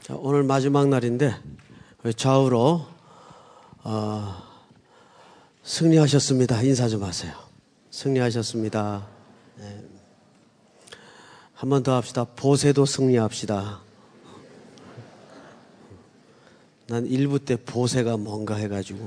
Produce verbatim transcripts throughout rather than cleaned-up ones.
자, 오늘 마지막 날인데 좌우로 어, 승리하셨습니다. 인사 좀 하세요. 승리하셨습니다. 네. 한 번 더 합시다. 보세도 승리합시다. 난 일부 때 보세가 뭔가 해가지고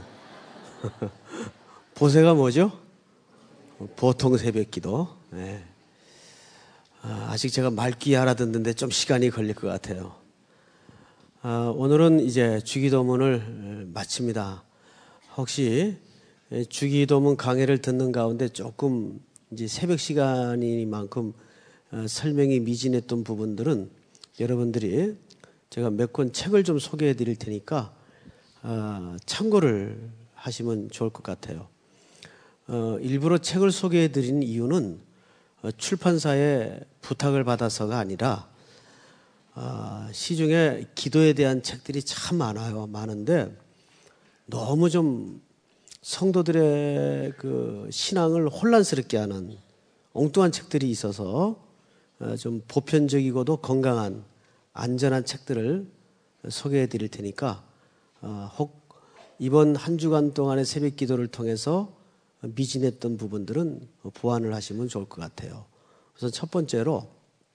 보세가 뭐죠? 보통 새벽기도. 네. 아, 아직 제가 말귀 알아듣는데 좀 시간이 걸릴 것 같아요. 아, 오늘은 이제 주기도문을 마칩니다. 혹시 주기도문 강해를 듣는 가운데 조금 이제 새벽 시간이만큼 어, 설명이 미진했던 부분들은 여러분들이 제가 몇 권 책을 좀 소개해 드릴 테니까 어, 참고를 하시면 좋을 것 같아요. 어, 일부러 책을 소개해 드린 이유는 어, 출판사에 부탁을 받아서가 아니라 어, 시중에 기도에 대한 책들이 참 많아요. 많은데 너무 좀 성도들의 그 신앙을 혼란스럽게 하는 엉뚱한 책들이 있어서 어, 좀 보편적이고도 건강한 안전한 책들을 소개해 드릴 테니까 어, 혹 이번 한 주간 동안의 새벽 기도를 통해서 미진했던 부분들은 보완을 하시면 좋을 것 같아요. 그래서 첫 번째로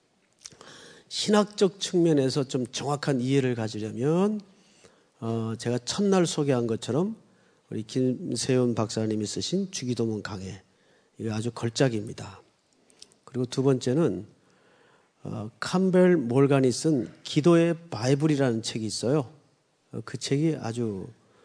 신학적 측면에서 좀 정확한 이해를 가지려면 어, 제가 첫날 소개한 것처럼 우리 김세윤 박사님이 쓰신 주기도문 강해, 이거 아주 걸작입니다. 그리고 두 번째는 어, 캠벨 몰간이 쓴 기도의 바이블이라는 책이 있어요. 어, 그 책이 아주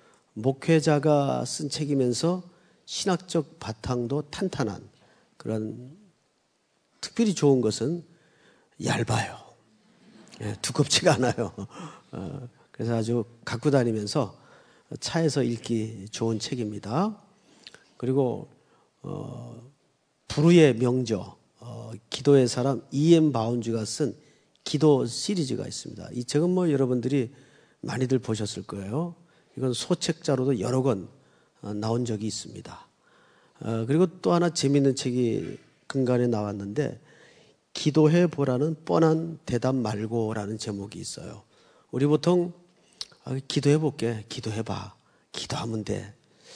목회자가 쓴 책이면서 신학적 바탕도 탄탄한 그런, 특별히 좋은 것은 얇아요. 예, 두껍지가 않아요. 어, 그래서 아주 갖고 다니면서 차에서 읽기 좋은 책입니다. 그리고 어, 부르의 명저, 어, 기도의 사람 이엠 바운즈가 쓴 기도 시리즈가 있습니다. 이 책은 뭐 여러분들이 많이들 보셨을 거예요. 이건 소책자로도 여러 권 어, 나온 적이 있습니다. 어, 그리고 또 하나 재미있는 책이 근간에 나왔는데 기도해 보라는 뻔한 대답 말고라는 제목이 있어요. 우리 보통 아, 기도해 볼게, 기도해 봐, 기도하면 돼.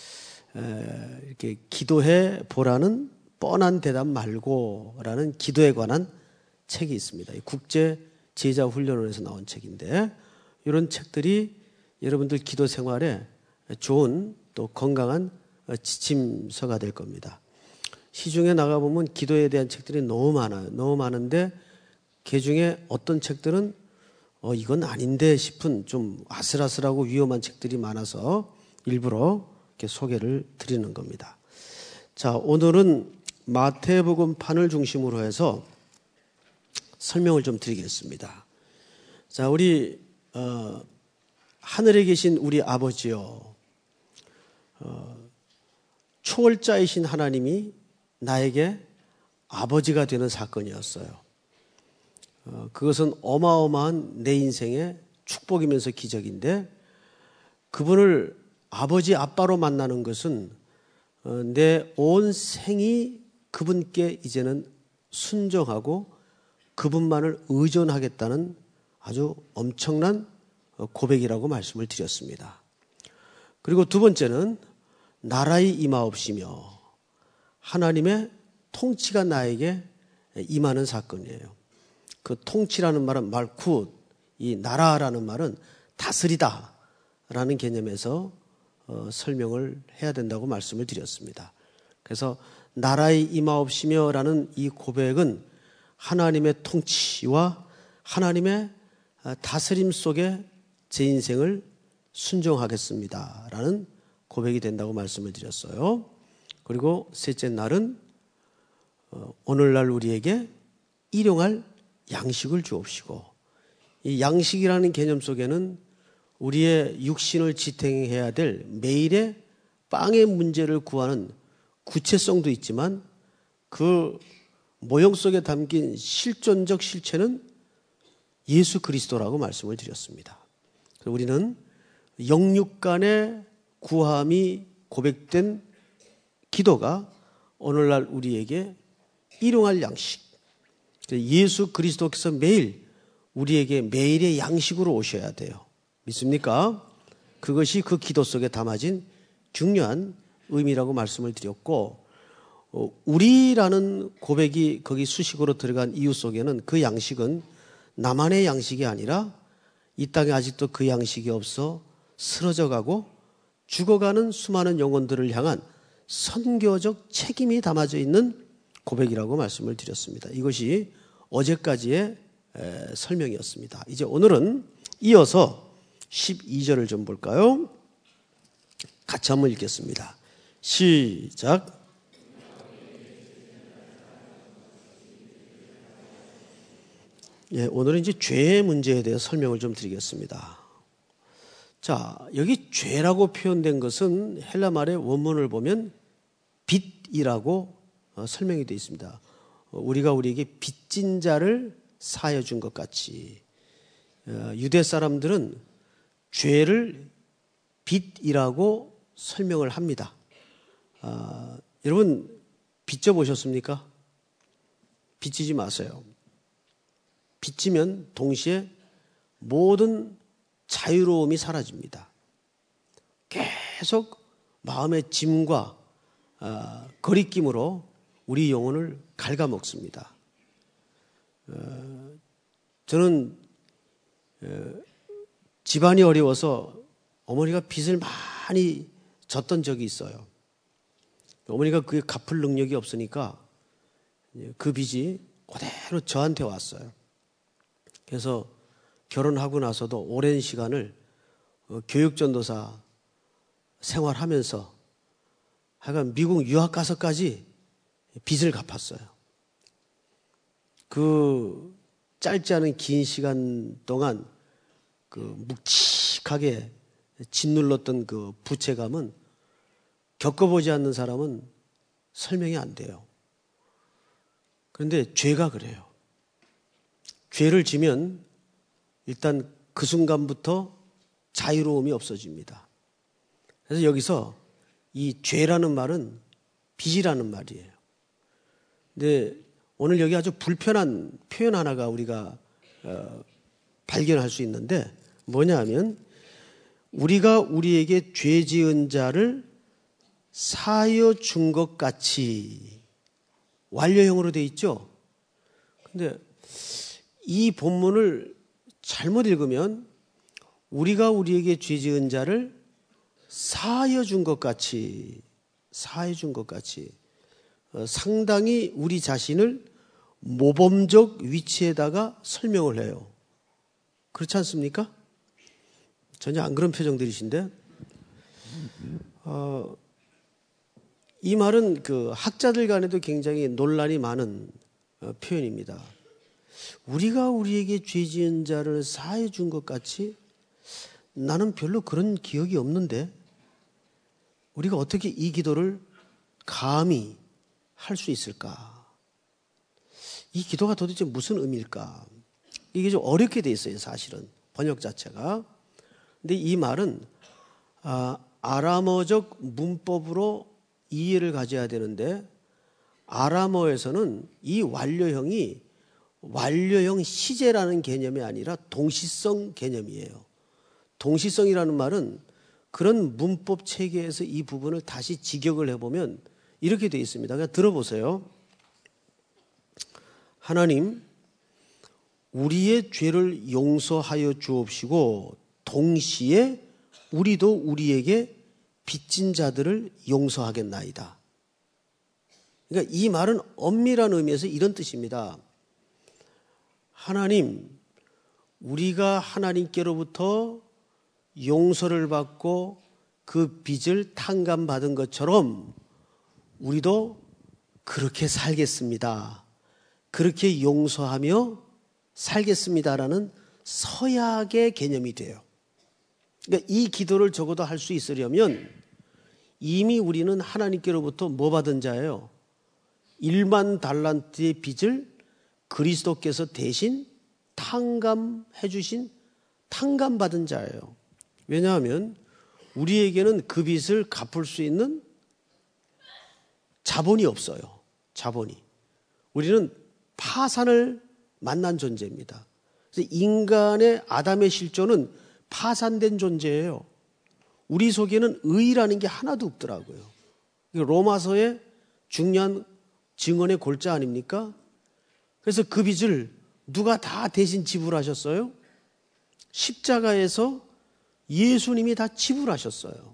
에, 이렇게 기도해 보라는 뻔한 대답 말고라는 기도에 관한 책이 있습니다. 국제 제자 훈련원에서 나온 책인데 이런 책들이 여러분들 기도 생활에 좋은 또 건강한 지침서가 될 겁니다. 시중에 나가보면 기도에 대한 책들이 너무 많아요. 너무 많은데 그 중에 어떤 책들은 어, 이건 아닌데 싶은 좀 아슬아슬하고 위험한 책들이 많아서 일부러 이렇게 소개를 드리는 겁니다. 자, 오늘은 마태복음 판을 중심으로 해서 설명을 좀 드리겠습니다. 자, 우리 어, 하늘에 계신 우리 아버지요, 어, 초월자이신 하나님이 나에게 아버지가 되는 사건이었어요. 어, 그것은 어마어마한 내 인생의 축복이면서 기적인데 그분을 아버지 아빠로 만나는 것은 어, 내 온 생이 그분께 이제는 순종하고 그분만을 의존하겠다는 아주 엄청난 고백이라고 말씀을 드렸습니다. 그리고 두 번째는 나라의 임하옵시며 하나님의 통치가 나에게 임하는 사건이에요. 그 통치라는 말은 말쿠, 이 나라라는 말은 다스리다 라는 개념에서 어, 설명을 해야 된다고 말씀을 드렸습니다. 그래서 나라의 임하옵시며 라는 이 고백은 하나님의 통치와 하나님의 다스림 속에 제 인생을 순종하겠습니다 라는 고백이 된다고 말씀을 드렸어요. 그리고 셋째 날은 어, 오늘날 우리에게 일용할 양식을 주옵시고, 이 양식이라는 개념 속에는 우리의 육신을 지탱해야 될 매일의 빵의 문제를 구하는 구체성도 있지만 그 모형 속에 담긴 실존적 실체는 예수 그리스도라고 말씀을 드렸습니다. 우리는 영육 간의 구함이 고백된 기도가 오늘날 우리에게 일용할 양식, 예수 그리스도께서 매일 우리에게 매일의 양식으로 오셔야 돼요. 믿습니까? 그것이 그 기도 속에 담아진 중요한 의미라고 말씀을 드렸고, 어, 우리라는 고백이 거기 수식어로 들어간 이유 속에는 그 양식은 나만의 양식이 아니라 이 땅에 아직도 그 양식이 없어 쓰러져가고 죽어가는 수많은 영혼들을 향한 선교적 책임이 담아져 있는 고백이라고 말씀을 드렸습니다. 이것이 어제까지의 에, 설명이었습니다. 이제 오늘은 이어서 십이 절을 좀 볼까요? 같이 한번 읽겠습니다. 시작. 예, 오늘은 이제 죄의 문제에 대해 설명을 좀 드리겠습니다. 자, 여기 죄라고 표현된 것은 헬라 말의 원문을 보면 빚이라고 설명이 되어 있습니다. 우리가 우리에게 빚진 자를 사하여 준 것 같이, 유대 사람들은 죄를 빚이라고 설명을 합니다. 아, 여러분 빚져 보셨습니까? 빚지지 마세요. 빚지면 동시에 모든 자유로움이 사라집니다. 계속 마음의 짐과 아, 거리낌으로 우리 영혼을 갉아먹습니다. 어, 저는 어, 집안이 어려워서 어머니가 빚을 많이 졌던 적이 있어요. 어머니가 그게 갚을 능력이 없으니까 그 빚이 그대로 저한테 왔어요. 그래서 결혼하고 나서도 오랜 시간을 교육전도사 생활하면서 하여간 미국 유학 가서까지 빚을 갚았어요. 그 짧지 않은 긴 시간 동안 그 묵직하게 짓눌렀던 그 부채감은 겪어보지 않는 사람은 설명이 안 돼요. 그런데 죄가 그래요. 죄를 지면 일단 그 순간부터 자유로움이 없어집니다. 그래서 여기서 이 죄라는 말은 빚이라는 말이에요. 근데 오늘 여기 아주 불편한 표현 하나가 우리가 어, 발견할 수 있는데 뭐냐 하면 우리가 우리에게 죄 지은 자를 사하여 준 것 같이 완료형으로 되어 있죠. 근데 이 본문을 잘못 읽으면 우리가 우리에게 죄 지은 자를 사하여 준 것 같이 사하여 준 것 같이 어, 상당히 우리 자신을 모범적 위치에다가 설명을 해요. 그렇지 않습니까? 전혀 안 그런 표정들이신데 어, 이 말은 그 학자들 간에도 굉장히 논란이 많은 어, 표현입니다. 우리가 우리에게 죄 지은 자를 사해 준 것 같이 나는 별로 그런 기억이 없는데 우리가 어떻게 이 기도를 감히 할 수 있을까? 이 기도가 도대체 무슨 의미일까? 이게 좀 어렵게 돼 있어요, 사실은 번역 자체가. 근데 이 말은 아, 아람어적 문법으로 이해를 가져야 되는데 아람어에서는 이 완료형이 완료형 시제라는 개념이 아니라 동시성 개념이에요. 동시성이라는 말은 그런 문법 체계에서 이 부분을 다시 직역을 해보면 이렇게 되어 있습니다. 그냥 들어보세요. 하나님, 우리의 죄를 용서하여 주옵시고 동시에 우리도 우리에게 빚진 자들을 용서하겠나이다. 그러니까 이 말은 엄밀한 의미에서 이런 뜻입니다. 하나님, 우리가 하나님께로부터 용서를 받고 그 빚을 탕감받은 것처럼 우리도 그렇게 살겠습니다. 그렇게 용서하며 살겠습니다라는 서약의 개념이 돼요. 그러니까 이 기도를 적어도 할 수 있으려면 이미 우리는 하나님께로부터 뭐 받은 자예요? 일만 달란트의 빚을 그리스도께서 대신 탕감해 주신 탕감받은 자예요. 왜냐하면 우리에게는 그 빚을 갚을 수 있는 자본이 없어요. 자본이. 우리는 파산을 만난 존재입니다. 인간의 아담의 실존은 파산된 존재예요. 우리 속에는 의라는 게 하나도 없더라고요. 로마서의 중요한 증언의 골자 아닙니까? 그래서 그 빚을 누가 다 대신 지불하셨어요? 십자가에서 예수님이 다 지불하셨어요.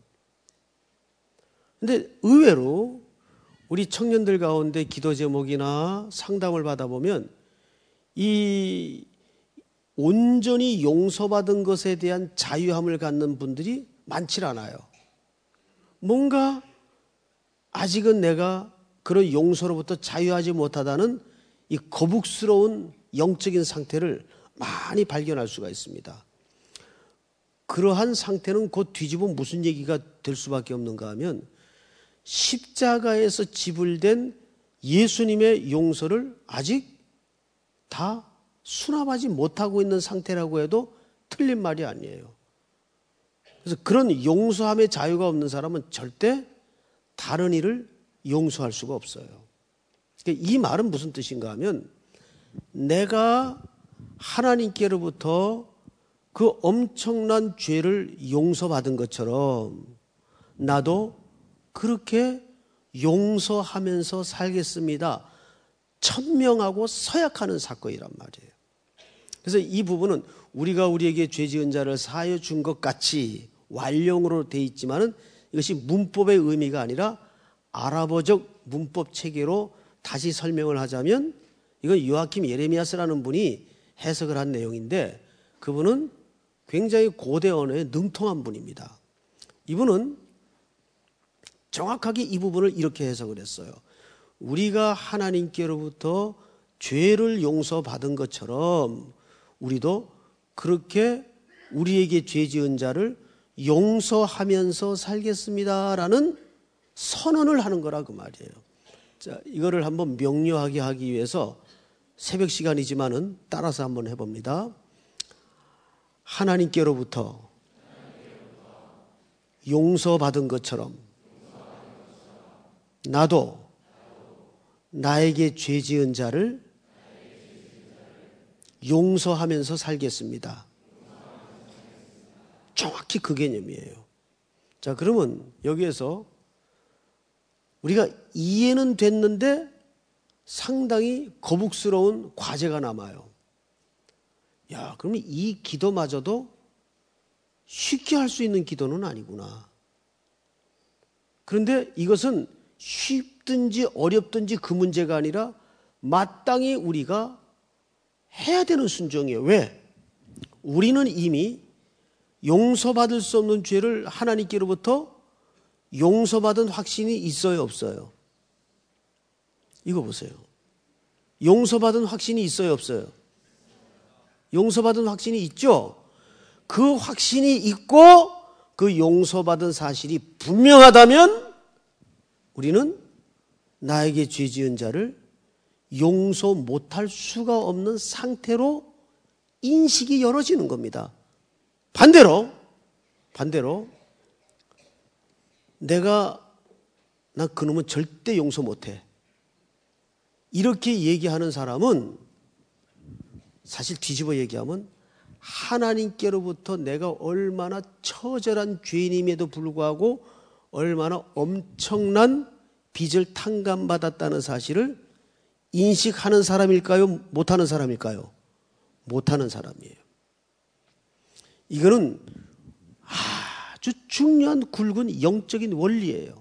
근데 의외로 우리 청년들 가운데 기도 제목이나 상담을 받아보면 이 온전히 용서받은 것에 대한 자유함을 갖는 분들이 많지 않아요. 뭔가 아직은 내가 그런 용서로부터 자유하지 못하다는 이 거북스러운 영적인 상태를 많이 발견할 수가 있습니다. 그러한 상태는 곧 뒤집으면 무슨 얘기가 될 수밖에 없는가 하면 십자가에서 지불된 예수님의 용서를 아직 다 수납하지 못하고 있는 상태라고 해도 틀린 말이 아니에요. 그래서 그런 용서함의 자유가 없는 사람은 절대 다른 일을 용서할 수가 없어요. 이 말은 무슨 뜻인가 하면 내가 하나님께로부터 그 엄청난 죄를 용서받은 것처럼 나도 그렇게 용서하면서 살겠습니다. 천명하고 서약하는 사건이란 말이에요. 그래서 이 부분은 우리가 우리에게 죄 지은 자를 사하여 준 것 같이 완령으로 돼 있지만은 이것이 문법의 의미가 아니라 아랍어적 문법 체계로 다시 설명을 하자면 이건 요아킴 예레미야스라는 분이 해석을 한 내용인데 그분은 굉장히 고대 언어에 능통한 분입니다. 이분은 정확하게 이 부분을 이렇게 해석을 했어요. 우리가 하나님께로부터 죄를 용서받은 것처럼 우리도 그렇게 우리에게 죄 지은 자를 용서하면서 살겠습니다라는 선언을 하는 거라 그 말이에요. 자, 이거를 한번 명료하게 하기 위해서 새벽 시간이지만은 따라서 한번 해봅니다. 하나님께로부터 용서받은 것처럼 나도 나에게 죄 지은 자를 용서하면서 살겠습니다. 정확히 그 개념이에요. 자, 그러면 여기에서 우리가 이해는 됐는데 상당히 거북스러운 과제가 남아요. 야, 그러면 이 기도마저도 쉽게 할 수 있는 기도는 아니구나. 그런데 이것은 쉽든지 어렵든지 그 문제가 아니라 마땅히 우리가 해야 되는 순종이에요. 왜? 우리는 이미 용서받을 수 없는 죄를 하나님께로부터 용서받은 확신이 있어요, 없어요? 이거 보세요. 용서받은 확신이 있어요, 없어요? 용서받은 확신이 있죠? 그 확신이 있고 그 용서받은 사실이 분명하다면 우리는 나에게 죄 지은 자를 용서 못할 수가 없는 상태로 인식이 열어지는 겁니다. 반대로, 반대로 내가 나 그놈은 절대 용서 못해. 이렇게 얘기하는 사람은 사실 뒤집어 얘기하면 하나님께로부터 내가 얼마나 처절한 죄인임에도 불구하고 얼마나 엄청난 빚을 탕감받았다는 사실을 인식하는 사람일까요? 못하는 사람일까요? 못하는 사람이에요. 이거는 아주 중요한 굵은 영적인 원리예요.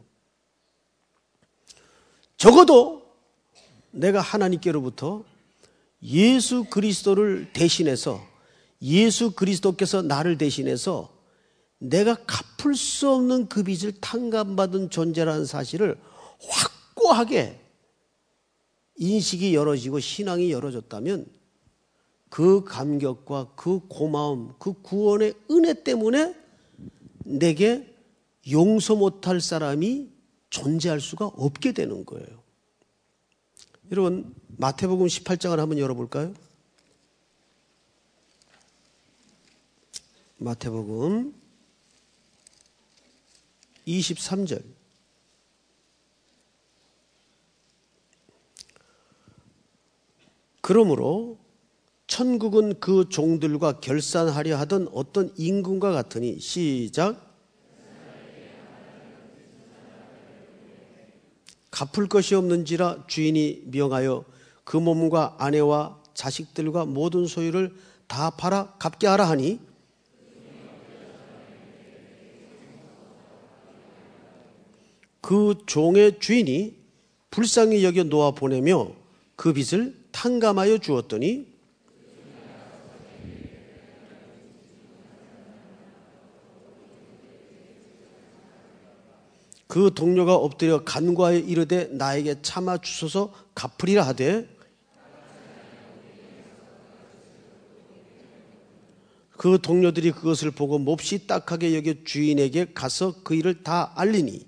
적어도 내가 하나님께로부터 예수 그리스도를 대신해서 예수 그리스도께서 나를 대신해서 내가 갚을 수 없는 그 빚을 탕감받은 존재라는 사실을 확고하게 인식이 열어지고 신앙이 열어졌다면 그 감격과 그 고마움, 그 구원의 은혜 때문에 내게 용서 못할 사람이 존재할 수가 없게 되는 거예요. 여러분, 마태복음 십팔 장을 한번 열어볼까요? 마태복음 이십삼 절. 그러므로 천국은 그 종들과 결산하려 하던 어떤 임금과 같으니 시작. 갚을 것이 없는지라 주인이 명하여 그 몸과 아내와 자식들과 모든 소유를 다 팔아 갚게 하라 하니 그 종의 주인이 불쌍히 여겨 놓아 보내며 그 빚을 탕감하여 주었더니 그 동료가 엎드려 간과하여 이르되 나에게 참아 주소서 갚으리라 하되 그 동료들이 그것을 보고 몹시 딱하게 여겨 주인에게 가서 그 일을 다 알리니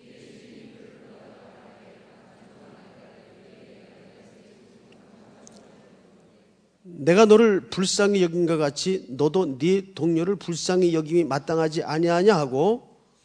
내가 너를 불쌍히 여긴과 같이 너도 네 동료를 불쌍히 여김이 마땅하지 아니하냐 하고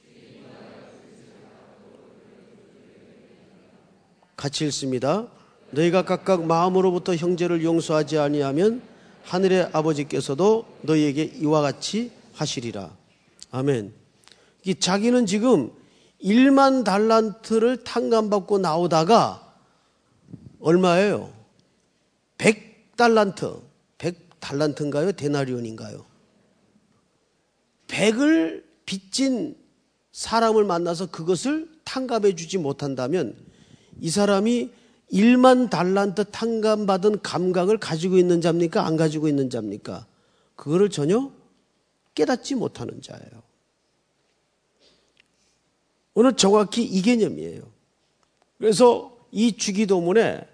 같이 읽습니다. 너희가 각각 마음으로부터 형제를 용서하지 아니하면 하늘의 아버지께서도 너희에게 이와 같이 하시리라. 아멘. 이 자기는 지금 일만 달란트를 탕감받고 나오다가 얼마예요? 백 달란트. 백 달란트인가요? 데나리온인가요? 백을 빚진 사람을 만나서 그것을 탕감해 주지 못한다면 이 사람이 일만 달란트 탕감받은 감각을 가지고 있는 자입니까? 안 가지고 있는 자입니까? 그거를 전혀 깨닫지 못하는 자예요. 오늘 정확히 이 개념이에요. 그래서 이 주기도문에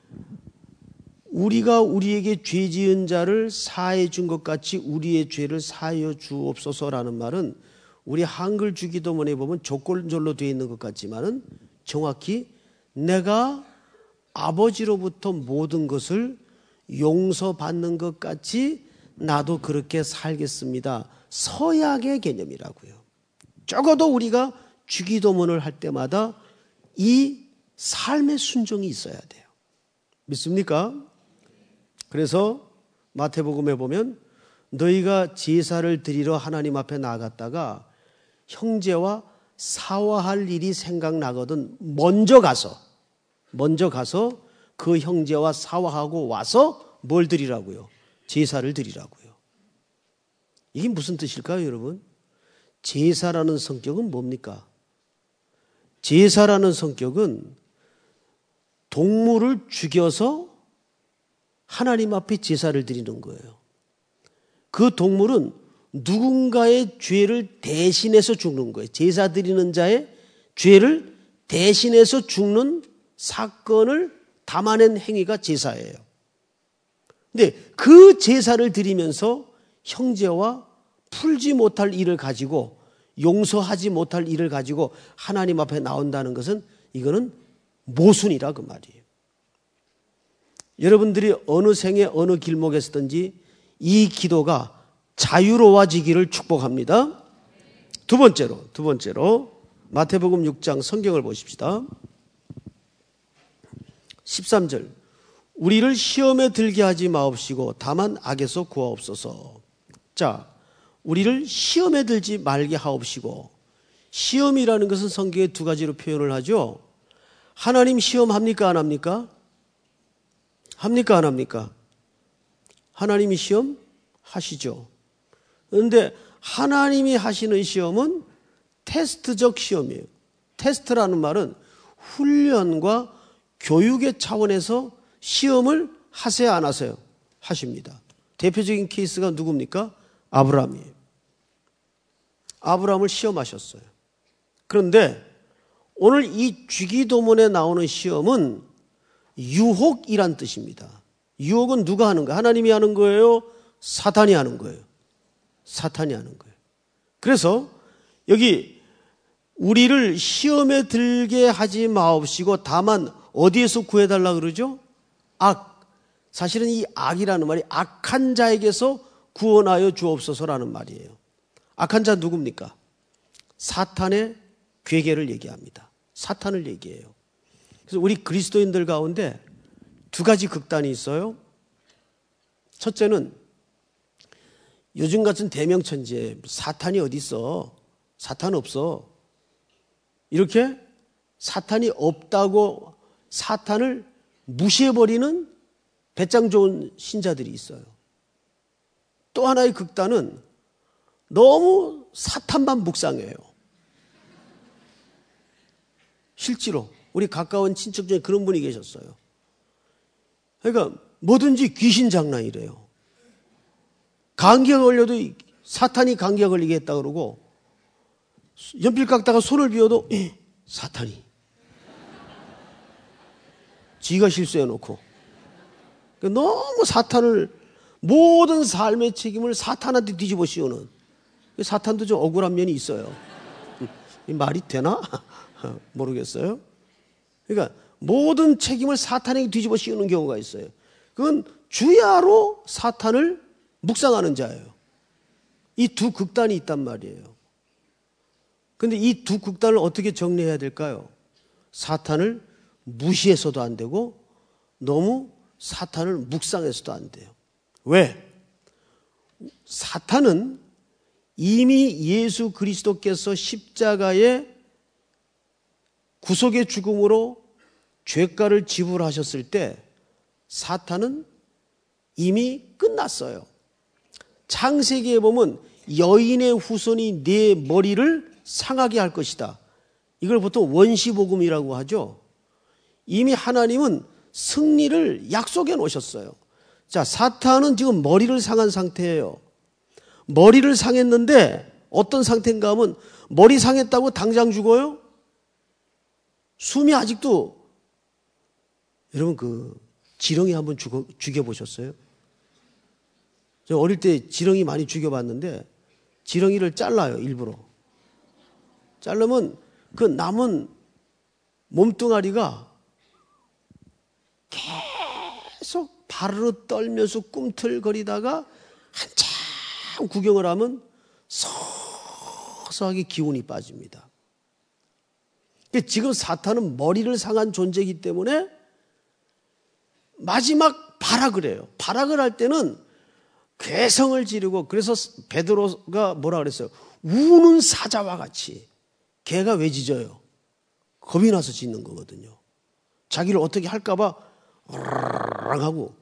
우리가 우리에게 죄 지은 자를 사해 준 것 같이 우리의 죄를 사하여 주옵소서라는 말은 우리 한글 주기도문에 보면 조건절로 되어 있는 것 같지만은 정확히 내가 아버지로부터 모든 것을 용서받는 것 같이 나도 그렇게 살겠습니다. 서약의 개념이라고요. 적어도 우리가 주기도문을 할 때마다 이 삶의 순종이 있어야 돼요. 믿습니까? 그래서 마태복음에 보면 너희가 제사를 드리러 하나님 앞에 나갔다가 형제와 사화할 일이 생각나거든 먼저 가서 먼저 가서 그 형제와 사화하고 와서 뭘 드리라고요? 제사를 드리라고요. 이게 무슨 뜻일까요, 여러분? 제사라는 성격은 뭡니까? 제사라는 성격은 동물을 죽여서 하나님 앞에 제사를 드리는 거예요. 그 동물은 누군가의 죄를 대신해서 죽는 거예요. 제사 드리는 자의 죄를 대신해서 죽는 사건을 담아낸 행위가 제사예요. 근데 그 제사를 드리면서 형제와 풀지 못할 일을 가지고 용서하지 못할 일을 가지고 하나님 앞에 나온다는 것은 이거는 모순이라 그 말이에요. 여러분들이 어느 생에 어느 길목에 서든지 이 기도가 자유로워지기를 축복합니다. 두 번째로, 두 번째로 마태복음 육 장 성경을 보십시다. 십삼 절 우리를 시험에 들게 하지 마옵시고 다만 악에서 구하옵소서. 자, 우리를 시험에 들지 말게 하옵시고, 시험이라는 것은 성경에 두 가지로 표현을 하죠. 하나님 시험합니까 안 합니까? 합니까 안 합니까? 하나님이 시험 하시죠. 그런데 하나님이 하시는 시험은 테스트적 시험이에요. 테스트라는 말은 훈련과 교육의 차원에서 시험을 하세요 안 하세요? 하십니다. 대표적인 케이스가 누굽니까? 아브라함이에요. 아브라함을 시험하셨어요. 그런데 오늘 이 주기도문에 나오는 시험은 유혹이란 뜻입니다. 유혹은 누가 하는 거예요? 하나님이 하는 거예요? 사탄이 하는 거예요? 사탄이 하는 거예요. 그래서 여기 우리를 시험에 들게 하지 마옵시고 다만 어디에서 구해달라 그러죠? 악. 사실은 이 악이라는 말이 악한 자에게서 구원하여 주옵소서라는 말이에요. 악한 자 누굽니까? 사탄의 괴계를 얘기합니다. 사탄을 얘기해요. 그래서 우리 그리스도인들 가운데 두 가지 극단이 있어요. 첫째는 요즘 같은 대명천지에 사탄이 어디 있어? 사탄 없어. 이렇게 사탄이 없다고 사탄을 무시해버리는 배짱 좋은 신자들이 있어요. 또 하나의 극단은 너무 사탄만 묵상해요. 실제로 우리 가까운 친척 중에 그런 분이 계셨어요. 그러니까 뭐든지 귀신 장난이래요. 감기가 걸려도 사탄이 감기가 걸리게 했다 그러고 연필 깎다가 손을 비워도 사탄이 지가 실수해놓고 너무 사탄을 모든 삶의 책임을 사탄한테 뒤집어 씌우는 사탄도 좀 억울한 면이 있어요. 이 말이 되나? 모르겠어요. 그러니까 모든 책임을 사탄에게 뒤집어 씌우는 경우가 있어요. 그건 주야로 사탄을 묵상하는 자예요. 이 두 극단이 있단 말이에요. 그런데 이 두 극단을 어떻게 정리해야 될까요? 사탄을 무시해서도 안 되고 너무 사탄을 묵상해서도 안 돼요. 왜? 사탄은 이미 예수 그리스도께서 십자가의 구속의 죽음으로 죄가를 지불하셨을 때 사탄은 이미 끝났어요. 창세기에 보면 여인의 후손이 네 머리를 상하게 할 것이다. 이걸 보통 원시복음이라고 하죠. 이미 하나님은 승리를 약속해 놓으셨어요. 자, 사탄은 지금 머리를 상한 상태예요. 머리를 상했는데 어떤 상태인가 하면 머리 상했다고 당장 죽어요? 숨이 아직도 여러분 그 지렁이 한번 죽어, 죽여보셨어요? 저 어릴 때 지렁이 많이 죽여봤는데 지렁이를 잘라요, 일부러. 자르면 그 남은 몸뚱아리가 계속 바르르 떨면서 꿈틀거리다가 한참 구경을 하면 서서하게 기운이 빠집니다. 지금 사탄은 머리를 상한 존재이기 때문에 마지막 발악을 해요. 발악을 할 때는 괴성을 지르고, 그래서 베드로가 뭐라 그랬어요? 우는 사자와 같이. 개가 왜 짖어요? 겁이 나서 짖는 거거든요. 자기를 어떻게 할까봐 으르르 하고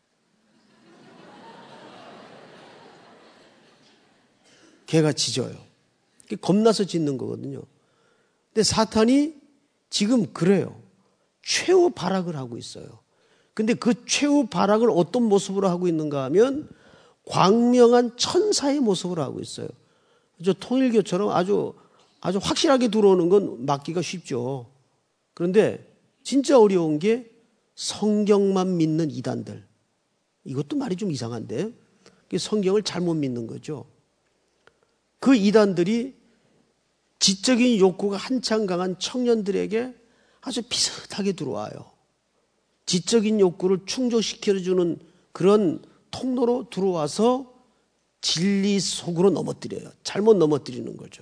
개가 짖어요. 겁나서 짖는 거거든요. 근데 사탄이 지금 그래요. 최후 발악을 하고 있어요. 근데 그 최후 발악을 어떤 모습으로 하고 있는가 하면 광명한 천사의 모습으로 하고 있어요. 저 통일교처럼 아주 아주 확실하게 들어오는 건 막기가 쉽죠. 그런데 진짜 어려운 게 성경만 믿는 이단들. 이것도 말이 좀 이상한데 성경을 잘못 믿는 거죠. 그 이단들이 지적인 욕구가 한창 강한 청년들에게 아주 비슷하게 들어와요. 지적인 욕구를 충족시켜주는 그런 통로로 들어와서 진리 속으로 넘어뜨려요. 잘못 넘어뜨리는 거죠.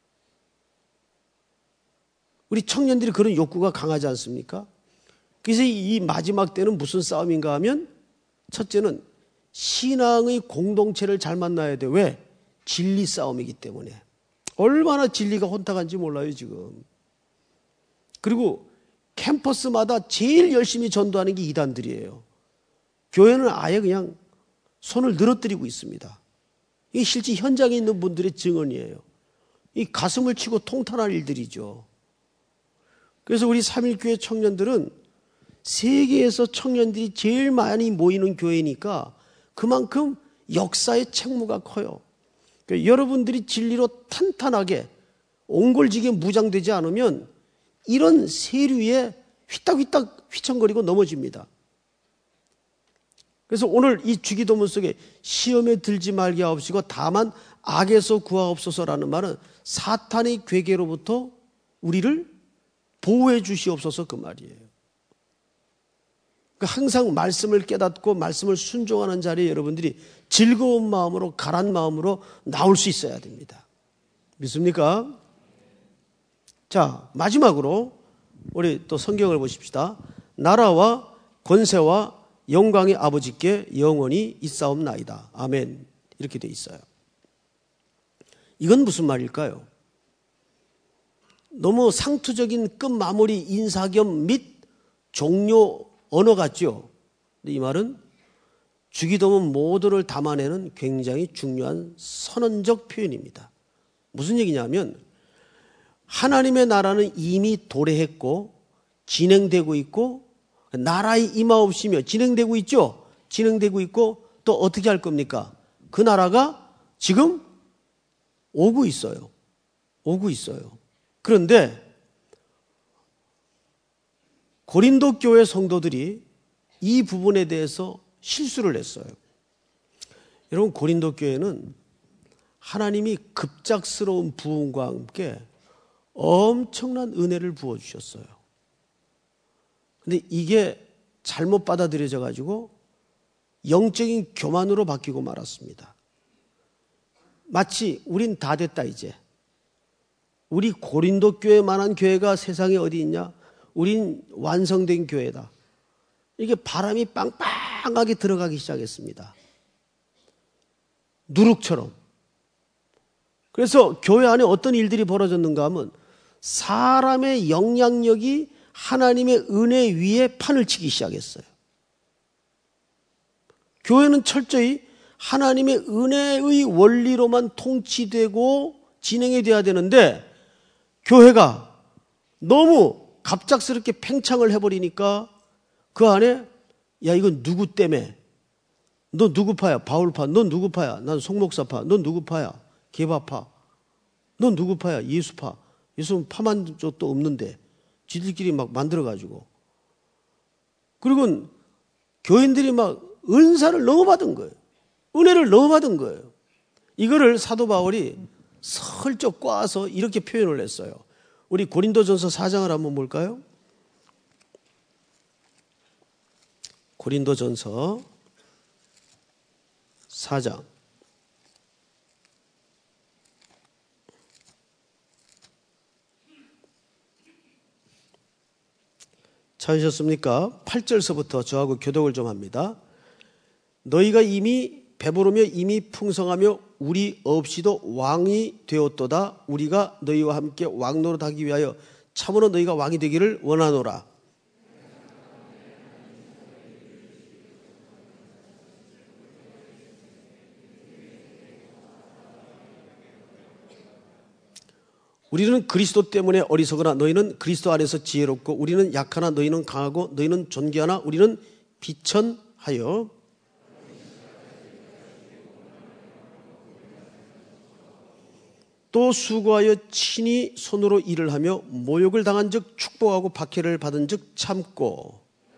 우리 청년들이 그런 욕구가 강하지 않습니까? 그래서 이 마지막 때는 무슨 싸움인가 하면 첫째는 신앙의 공동체를 잘 만나야 돼. 왜? 진리 싸움이기 때문에. 얼마나 진리가 혼탁한지 몰라요, 지금. 그리고 캠퍼스마다 제일 열심히 전도하는 게 이단들이에요. 교회는 아예 그냥 손을 늘어뜨리고 있습니다. 이게 실제 현장에 있는 분들의 증언이에요. 이 가슴을 치고 통탄할 일들이죠. 그래서 우리 삼일교회 청년들은 세계에서 청년들이 제일 많이 모이는 교회니까 그만큼 역사의 책무가 커요. 그러니까 여러분들이 진리로 탄탄하게 옹골지게 무장되지 않으면 이런 세류에 휘딱휘딱 휘청거리고 넘어집니다. 그래서 오늘 이 주기도문 속에 시험에 들지 말게 하옵시고 다만 악에서 구하옵소서라는 말은 사탄의 괴계로부터 우리를 보호해 주시옵소서 그 말이에요. 그러니까 항상 말씀을 깨닫고 말씀을 순종하는 자리에 여러분들이 즐거운 마음으로 가란 마음으로 나올 수 있어야 됩니다. 믿습니까? 자, 마지막으로 우리 또 성경을 보십시다. 나라와 권세와 영광의 아버지께 영원히 있사옵나이다. 아멘. 이렇게 돼 있어요. 이건 무슨 말일까요? 너무 상투적인 끝마무리 인사겸 및 종료 언어 같죠? 근데 이 말은 주기도문 모두를 담아내는 굉장히 중요한 선언적 표현입니다. 무슨 얘기냐면 하나님의 나라는 이미 도래했고 진행되고 있고 나라의 임하옵시며 진행되고 있죠? 진행되고 있고 또 어떻게 할 겁니까? 그 나라가 지금 오고 있어요. 오고 있어요. 그런데 고린도 교회 성도들이 이 부분에 대해서 실수를 했어요. 여러분, 고린도 교회는 하나님이 급작스러운 부흥과 함께 엄청난 은혜를 부어주셨어요. 근데 이게 잘못 받아들여져 가지고 영적인 교만으로 바뀌고 말았습니다. 마치 우린 다 됐다 이제. 우리 고린도 교회만한 교회가 세상에 어디 있냐? 우린 완성된 교회다. 이게 바람이 빵빵하게 들어가기 시작했습니다. 누룩처럼. 그래서 교회 안에 어떤 일들이 벌어졌는가 하면 사람의 영향력이 하나님의 은혜 위에 판을 치기 시작했어요. 교회는 철저히 하나님의 은혜의 원리로만 통치되고 진행이 돼야 되는데 교회가 너무 갑작스럽게 팽창을 해버리니까 그 안에 야 이건 누구 때문에 너 누구 파야? 바울파. 넌 누구 파야? 난 송목사파. 넌 누구 파야? 개바파. 넌 누구 파야? 예수파. 예수는 파만 적도 없는데 지들끼리 막 만들어가지고 그리고 교인들이 막 은사를 너무 받은 거예요. 은혜를 너무 받은 거예요. 이거를 사도 바울이 슬쩍 꽈서 이렇게 표현을 했어요. 우리 고린도전서 사 장을 한번 볼까요? 고린도전서 사 장 찾으셨습니까? 팔 절서부터 저하고 교독을 좀 합니다. 너희가 이미 배부르며 이미 풍성하며 우리 없이도 왕이 되었도다. 우리가 너희와 함께 왕노릇하기 위하여 참으로 너희가 왕이 되기를 원하노라. 우리는 그리스도 때문에 어리석으나 너희는 그리스도 안에서 지혜롭고 우리는 약하나 너희는 강하고 너희는 존귀하나 우리는 비천하여 또 수고하여 친히 손으로 일을 하며 모욕을 당한 즉 축복하고 박해를 받은 즉 참고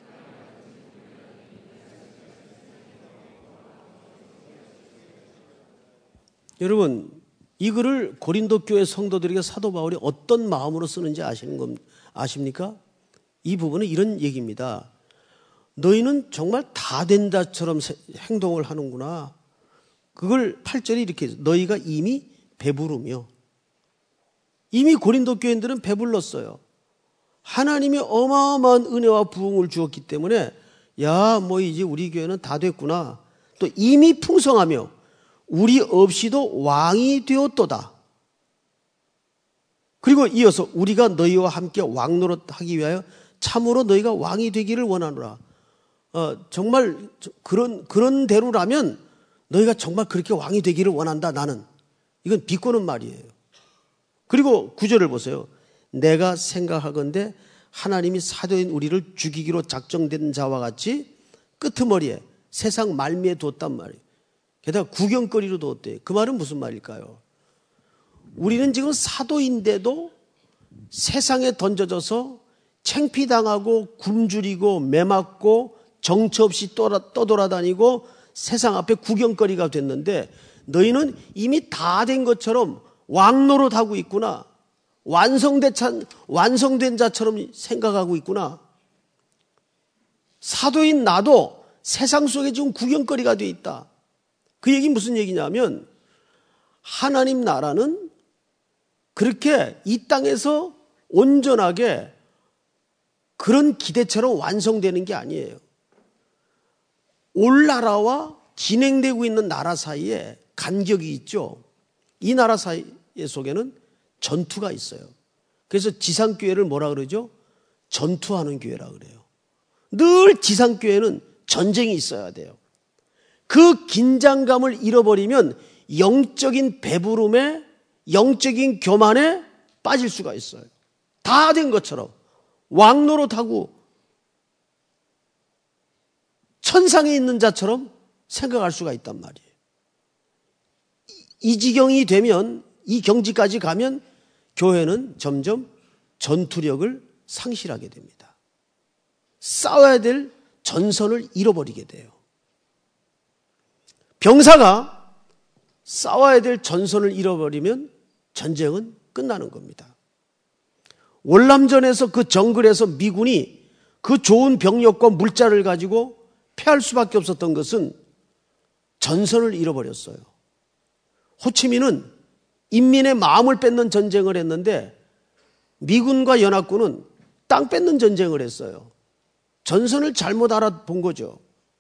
여러분 이 글을 고린도 교회 성도들에게 사도 바울이 어떤 마음으로 쓰는지 아시는 겁, 아십니까? 이 부분은 이런 얘기입니다. 너희는 정말 다 된다처럼 행동을 하는구나. 그걸 팔 절에 이렇게 해서 너희가 이미 배부르며 이미 고린도 교인들은 배불렀어요. 하나님이 어마어마한 은혜와 부흥을 주었기 때문에 야, 뭐 이제 우리 교회는 다 됐구나. 또 이미 풍성하며 우리 없이도 왕이 되었도다. 그리고 이어서 우리가 너희와 함께 왕노릇하기 위하여 참으로 너희가 왕이 되기를 원하노라. 어, 정말 그런 그런 대로라면 너희가 정말 그렇게 왕이 되기를 원한다. 나는 이건 비꼬는 말이에요. 그리고 구 절을 보세요. 내가 생각하건대 하나님이 사도인 우리를 죽이기로 작정된 자와 같이 끄트머리에 세상 말미에 뒀단 말이에요. 게다가 구경거리로 뒀대요. 그 말은 무슨 말일까요? 우리는 지금 사도인데도 세상에 던져져서 창피당하고 굶주리고 매맞고 정처 없이 떠돌아다니고 세상 앞에 구경거리가 됐는데 너희는 이미 다 된 것처럼 왕노릇하고 있구나. 완성된, 완성된 자처럼 생각하고 있구나. 사도인 나도 세상 속에 지금 구경거리가 돼 있다. 그 얘기 무슨 얘기냐면 하나님 나라는 그렇게 이 땅에서 온전하게 그런 기대처럼 완성되는 게 아니에요. 올 나라와 진행되고 있는 나라 사이에 간격이 있죠. 이 나라 사이 속에는 전투가 있어요. 그래서 지상교회를 뭐라 그러죠? 전투하는 교회라 그래요. 늘 지상교회는 전쟁이 있어야 돼요. 그 긴장감을 잃어버리면 영적인 배부름에, 영적인 교만에 빠질 수가 있어요. 다 된 것처럼 왕노릇하고 천상에 있는 자처럼 생각할 수가 있단 말이에요. 이 지경이 되면, 이 경지까지 가면 교회는 점점 전투력을 상실하게 됩니다. 싸워야 될 전선을 잃어버리게 돼요. 병사가 싸워야 될 전선을 잃어버리면 전쟁은 끝나는 겁니다. 월남전에서 그 정글에서 미군이 그 좋은 병력과 물자를 가지고 패할 수밖에 없었던 것은 전선을 잃어버렸어요. 호치민은 인민의 마음을 뺏는 전쟁을 했는데 미군과 연합군은 땅 뺏는 전쟁을 했어요. 전선을 잘못 알아본 거죠.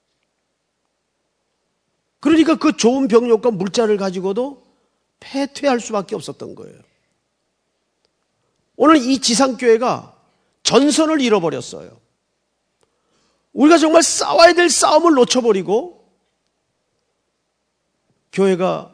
그러니까 그 좋은 병력과 물자를 가지고도 패퇴할 수밖에 없었던 거예요. 오늘 이 지상교회가 전선을 잃어버렸어요. 우리가 정말 싸워야 될 싸움을 놓쳐버리고 교회가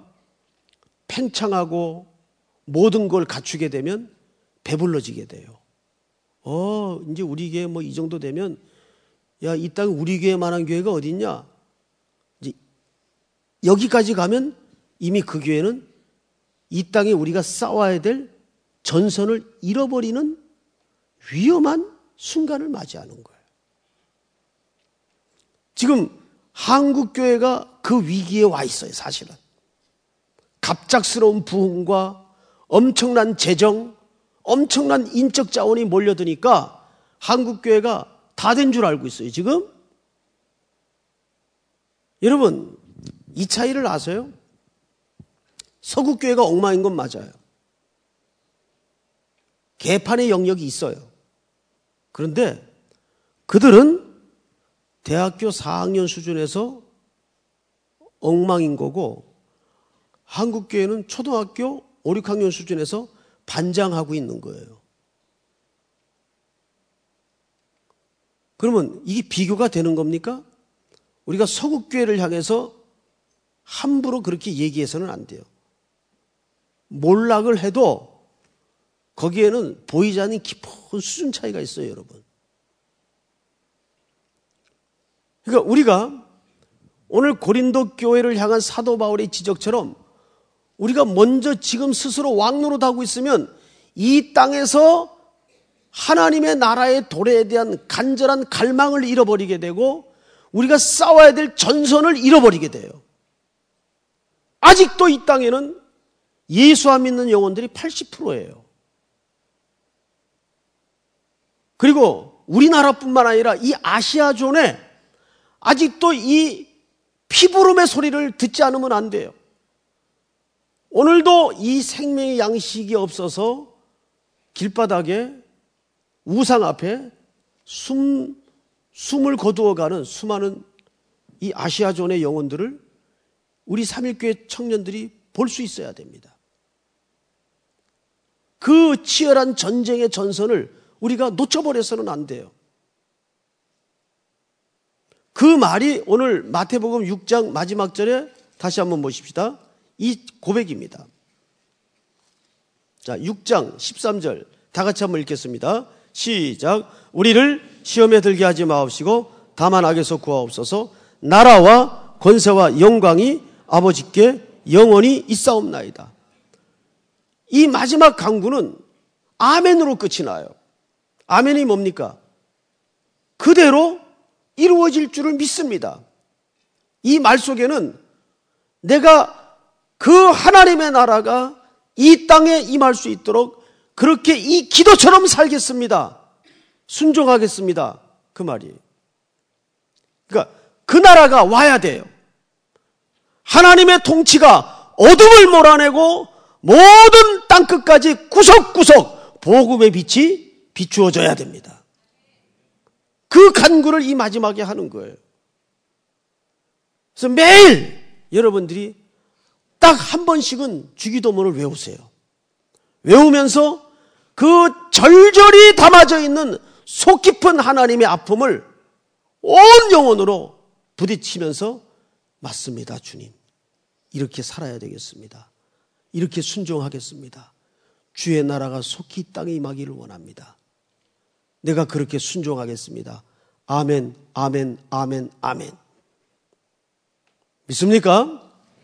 팽창하고 모든 걸 갖추게 되면 배불러지게 돼요. 어, 이제 우리 교회 뭐 이 정도 되면, 야, 이 땅에 우리 교회만한 교회가 어디 있냐? 이제 여기까지 가면 이미 그 교회는 이 땅에 우리가 싸워야 될 전선을 잃어버리는 위험한 순간을 맞이하는 거예요. 지금 한국 교회가 그 위기에 와 있어요, 사실은. 갑작스러운 부흥과 엄청난 재정, 엄청난 인적 자원이 몰려드니까 한국 교회가 다 된 줄 알고 있어요, 지금. 여러분, 이 차이를 아세요? 서구 교회가 엉망인 건 맞아요. 개판의 영역이 있어요. 그런데 그들은 대학교 사 학년 수준에서 엉망인 거고, 한국 교회는 초등학교 오, 육 학년 수준에서 반장하고 있는 거예요. 그러면 이게 비교가 되는 겁니까? 우리가 서구 교회를 향해서 함부로 그렇게 얘기해서는 안 돼요. 몰락을 해도 거기에는 보이지 않는 깊은 수준 차이가 있어요, 여러분. 그러니까 우리가 오늘 고린도 교회를 향한 사도 바울의 지적처럼 우리가 먼저 지금 스스로 왕노릇하고 있으면 이 땅에서 하나님의 나라의 도래에 대한 간절한 갈망을 잃어버리게 되고 우리가 싸워야 될 전선을 잃어버리게 돼요. 아직도 이 땅에는 예수 안 믿는 영혼들이 팔십 퍼센트예요. 그리고 우리나라뿐만 아니라 이 아시아존에 아직도 이 피부름의 소리를 듣지 않으면 안 돼요. 오늘도 이 생명의 양식이 없어서 길바닥에 우상 앞에 숨, 숨을 거두어가는 수많은 이 아시아존의 영혼들을 우리 삼일교회 청년들이 볼 수 있어야 됩니다. 그 치열한 전쟁의 전선을 우리가 놓쳐버려서는 안 돼요. 그 말이 오늘 마태복음 육 장 마지막 절에 다시 한번 보십시다. 이 고백입니다. 자, 육 장 십삼 절 다 같이 한번 읽겠습니다. 시작. 우리를 시험에 들게 하지 마옵시고 다만 악에서 구하옵소서. 나라와 권세와 영광이 아버지께 영원히 있사옵나이다. 이 마지막 강구는 아멘으로 끝이 나요. 아멘이 뭡니까? 그대로 이루어질 줄을 믿습니다. 이 말 속에는 내가 그 하나님의 나라가 이 땅에 임할 수 있도록 그렇게 이 기도처럼 살겠습니다. 순종하겠습니다. 그 말이에요. 그러니까 그 나라가 와야 돼요. 하나님의 통치가 어둠을 몰아내고 모든 땅끝까지 구석구석 복음의 빛이 비추어져야 됩니다. 그 간구를 이 마지막에 하는 거예요. 그래서 매일 여러분들이 딱 한 번씩은 주기도문을 외우세요. 외우면서 그 절절히 담아져 있는 속 깊은 하나님의 아픔을 온 영혼으로 부딪히면서 맞습니다, 주님. 이렇게 살아야 되겠습니다. 이렇게 순종하겠습니다. 주의 나라가 속히 이 땅에 임하기를 원합니다. 내가 그렇게 순종하겠습니다. 아멘, 아멘, 아멘, 아멘. 믿습니까?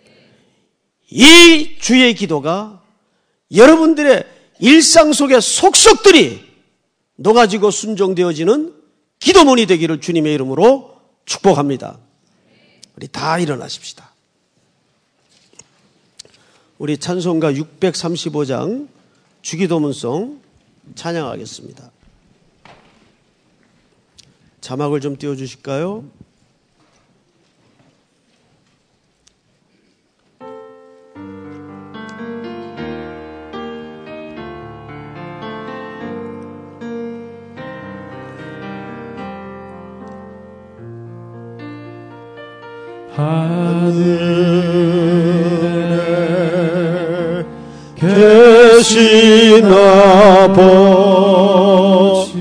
이 주의 기도가 여러분들의 일상 속의 속속들이 녹아지고 순종되어지는 기도문이 되기를 주님의 이름으로 축복합니다. 우리 다 일어나십시다. 우리 찬송가 육백삼십오 장 주기도문송 찬양하겠습니다. 자막을 좀 띄워주실까요? 하늘에 계신 아버지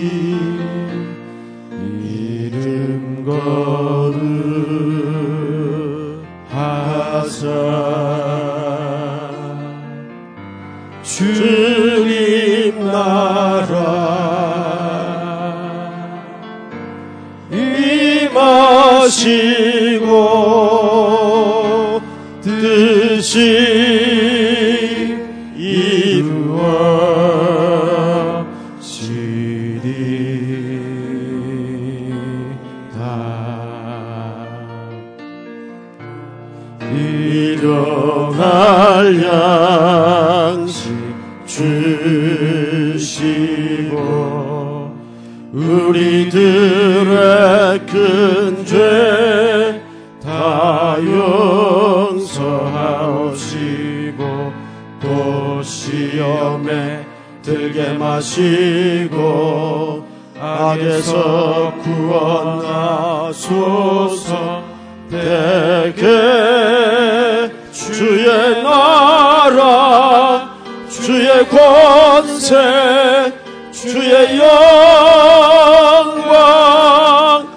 이름 거룩하사 주님 나라 임하시고 뜻이 이루어지리다. 일용할 양식 주시고 우리들의 큰 죄 다 용서하시고 또 시험에 들게 마시고 악에서 구원하소서. 대개 주의 나라 주의 권세 주의 영광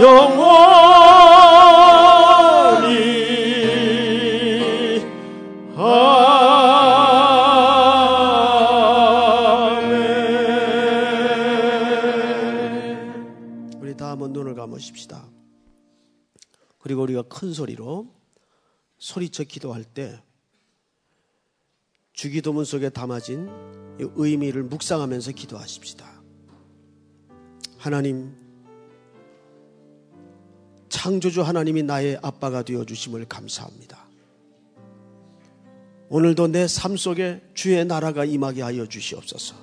영원히 아멘. 우리 다 한번 눈을 감으십시다. 그리고 우리가 큰 소리로 소리쳐 기도할 때 주기도문 속에 담아진 이 의미를 묵상하면서 기도하십시다. 하나님, 창조주 하나님이 나의 아빠가 되어주심을 감사합니다. 오늘도 내 삶 속에 주의 나라가 임하게 하여 주시옵소서.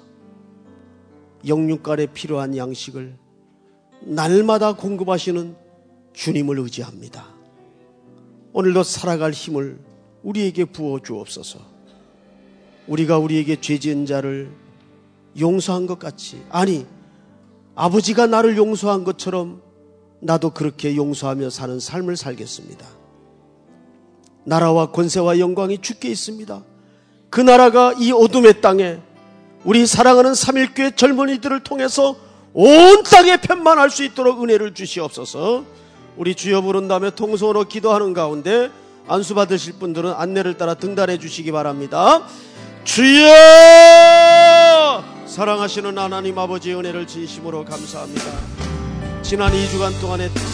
영육간에 필요한 양식을 날마다 공급하시는 주님을 의지합니다. 오늘도 살아갈 힘을 우리에게 부어 주옵소서. 우리가 우리에게 죄 지은 자를 용서한 것 같이, 아니 아버지가 나를 용서한 것처럼 나도 그렇게 용서하며 사는 삶을 살겠습니다. 나라와 권세와 영광이 주께 있습니다. 그 나라가 이 어둠의 땅에 우리 사랑하는 삼일교회 젊은이들을 통해서 온 땅에 편만할 수 있도록 은혜를 주시옵소서. 우리 주여 부른 다음에 통성으로 기도하는 가운데 안수 받으실 분들은 안내를 따라 등단해 주시기 바랍니다. 주여! 사랑하시는 하나님 아버지의 은혜를 진심으로 감사합니다. 지난 이 주간 동안에